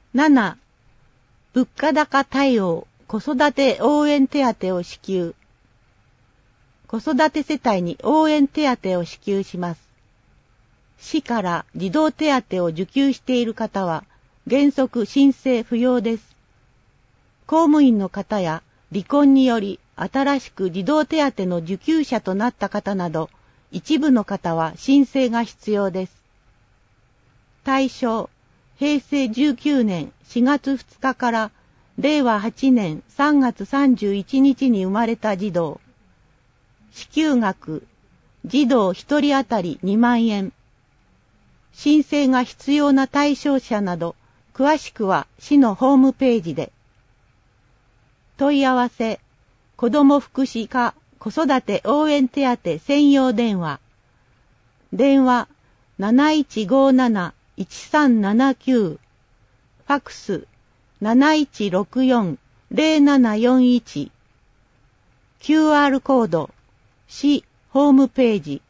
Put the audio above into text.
7、物価高対応、子育て応援手当を支給。子育て世帯に応援手当を支給します。市から児童手当を受給している方は、原則申請不要です。公務員の方や離婚により新しく児童手当の受給者となった方など、一部の方は申請が必要です。対象、平成19年4月2日から令和8年3月31日に生まれた児童。支給額、児童1人当たり2万円。申請が必要な対象者など、詳しくは市のホームページで。問い合わせ、子ども福祉課子育て応援手当専用電話。電話、7157-1379。ファクス、7164-0741。QR コード、市ホームページ。